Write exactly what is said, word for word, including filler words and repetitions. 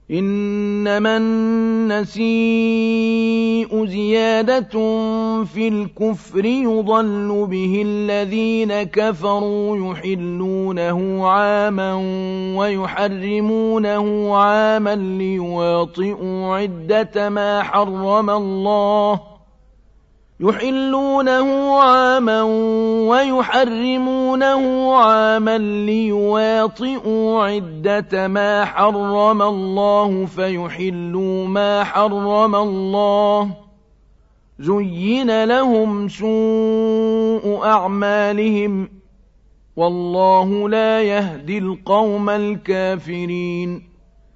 إنما النسيء زيادة في الكفر يضل به الذين كفروا يحلونه عاما ويحرمونه عاما ليواطئوا عدة ما حرم الله يحلونه عاما ويحرمونه عاما ليواطئوا عدة ما حرم الله فيحلوا ما حرم الله زين لهم سوء أعمالهم والله لا يهدي القوم الكافرين